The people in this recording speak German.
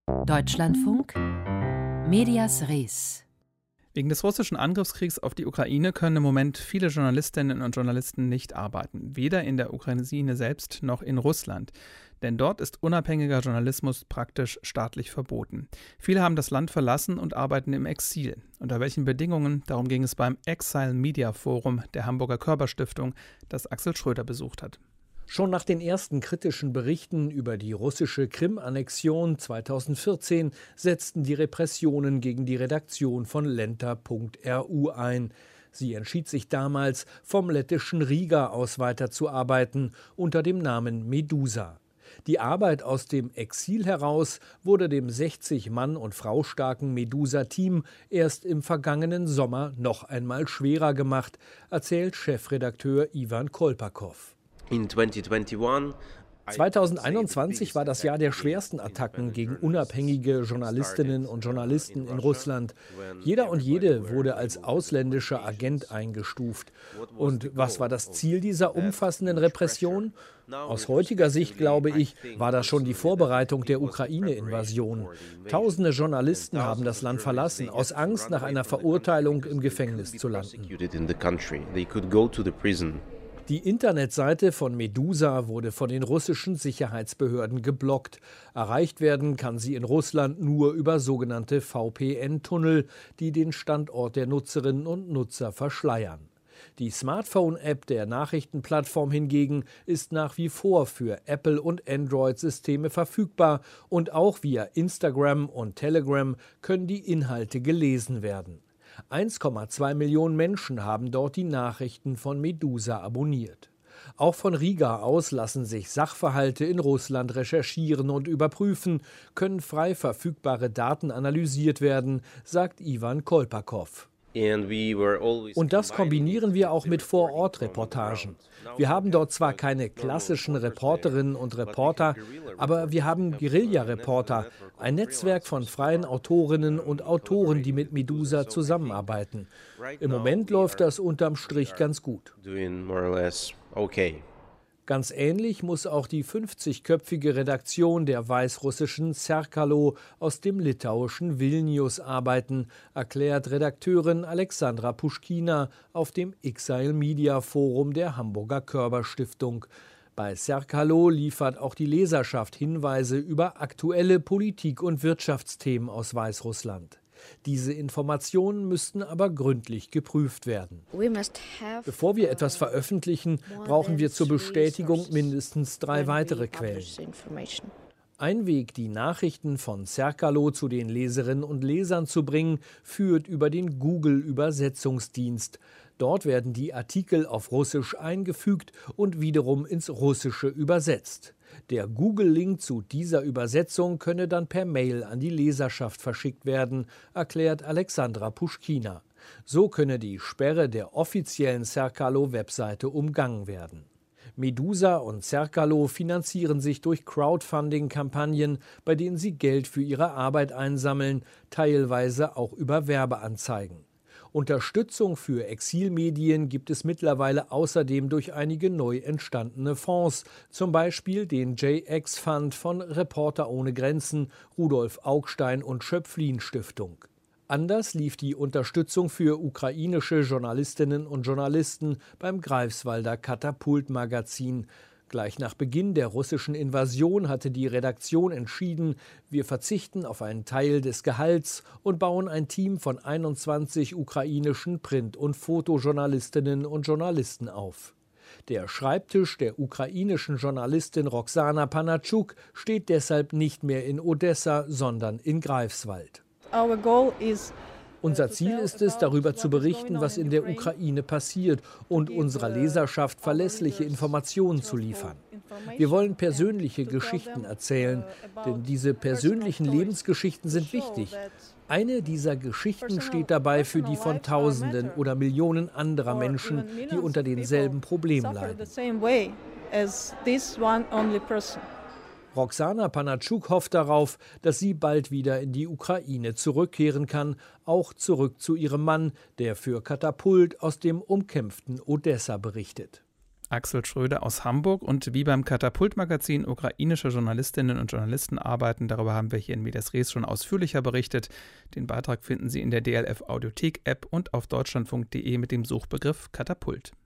Deutschlandfunk Medias Res. Wegen des russischen Angriffskriegs auf die Ukraine können im Moment viele Journalistinnen und Journalisten nicht arbeiten, weder in der Ukraine selbst noch in Russland. Denn dort ist unabhängiger Journalismus praktisch staatlich verboten. Viele haben das Land verlassen und arbeiten im Exil. Unter welchen Bedingungen? Darum ging es beim Exile Media Forum der Hamburger Körber-Stiftung, das Axel Schröder besucht hat. Schon nach den ersten kritischen Berichten über die russische Krim-Annexion 2014 setzten die Repressionen gegen die Redaktion von Lenta.ru ein. Sie entschied sich damals, vom lettischen Riga aus weiterzuarbeiten, unter dem Namen Medusa. Die Arbeit aus dem Exil heraus wurde dem 60 Mann- und Frau starken Medusa-Team erst im vergangenen Sommer noch einmal schwerer gemacht, erzählt Chefredakteur Iwan Kolpakow. 2021 war das Jahr der schwersten Attacken gegen unabhängige Journalistinnen und Journalisten in Russland. Jeder und jede wurde als ausländischer Agent eingestuft. Und was war das Ziel dieser umfassenden Repression? Aus heutiger Sicht, glaube ich, war das schon die Vorbereitung der Ukraine-Invasion. Tausende Journalisten haben das Land verlassen, aus Angst, nach einer Verurteilung im Gefängnis zu landen. Die Internetseite von Medusa wurde von den russischen Sicherheitsbehörden geblockt. Erreicht werden kann sie in Russland nur über sogenannte VPN-Tunnel, die den Standort der Nutzerinnen und Nutzer verschleiern. Die Smartphone-App der Nachrichtenplattform hingegen ist nach wie vor für Apple- und Android-Systeme verfügbar und auch via Instagram und Telegram können die Inhalte gelesen werden. 1,2 Millionen Menschen haben dort die Nachrichten von Medusa abonniert. Auch von Riga aus lassen sich Sachverhalte in Russland recherchieren und überprüfen, können frei verfügbare Daten analysiert werden, sagt Iwan Kolpakow. Und das kombinieren wir auch mit Vor-Ort-Reportagen. Wir haben dort zwar keine klassischen Reporterinnen und Reporter, aber wir haben Guerilla-Reporter, ein Netzwerk von freien Autorinnen und Autoren, die mit Medusa zusammenarbeiten. Im Moment läuft das unterm Strich ganz gut. Ganz ähnlich muss auch die 50-köpfige Redaktion der weißrussischen Zerkalo aus dem litauischen Vilnius arbeiten, erklärt Redakteurin Alexandra Puschkina auf dem Exile Media Forum der Hamburger Körber-Stiftung. Bei Zerkalo liefert auch die Leserschaft Hinweise über aktuelle Politik- und Wirtschaftsthemen aus Weißrussland. Diese Informationen müssten aber gründlich geprüft werden. Bevor wir etwas veröffentlichen, brauchen wir zur Bestätigung mindestens 3 weitere Quellen. Ein Weg, die Nachrichten von Zerkalo zu den Leserinnen und Lesern zu bringen, führt über den Google-Übersetzungsdienst. Dort werden die Artikel auf Russisch eingefügt und wiederum ins Russische übersetzt. Der Google-Link zu dieser Übersetzung könne dann per Mail an die Leserschaft verschickt werden, erklärt Alexandra Puschkina. So könne die Sperre der offiziellen Zerkalo-Webseite umgangen werden. Medusa und Zerkalo finanzieren sich durch Crowdfunding-Kampagnen, bei denen sie Geld für ihre Arbeit einsammeln, teilweise auch über Werbeanzeigen. Unterstützung für Exilmedien gibt es mittlerweile außerdem durch einige neu entstandene Fonds, zum Beispiel den JX-Fund von Reporter ohne Grenzen, Rudolf Augstein und Schöpflin-Stiftung. Anders lief die Unterstützung für ukrainische Journalistinnen und Journalisten beim Greifswalder Katapult-Magazin. Gleich nach Beginn der russischen Invasion hatte die Redaktion entschieden, wir verzichten auf einen Teil des Gehalts und bauen ein Team von 21 ukrainischen Print- und Fotojournalistinnen und Journalisten auf. Der Schreibtisch der ukrainischen Journalistin Roxana Panatschuk steht deshalb nicht mehr in Odessa, sondern in Greifswald. Unser Ziel ist es, darüber zu berichten, was in der Ukraine passiert und unserer Leserschaft verlässliche Informationen zu liefern. Wir wollen persönliche Geschichten erzählen, denn diese persönlichen Lebensgeschichten sind wichtig. Eine dieser Geschichten steht dabei für die von Tausenden oder Millionen anderer Menschen, die unter denselben Problemen leiden. Roxana Panatschuk hofft darauf, dass sie bald wieder in die Ukraine zurückkehren kann, auch zurück zu ihrem Mann, der für Katapult aus dem umkämpften Odessa berichtet. Axel Schröder aus Hamburg. Und wie beim Katapult-Magazin ukrainische Journalistinnen und Journalisten arbeiten, darüber haben wir hier in Medias Res schon ausführlicher berichtet. Den Beitrag finden Sie in der DLF Audiothek-App und auf deutschlandfunk.de mit dem Suchbegriff Katapult.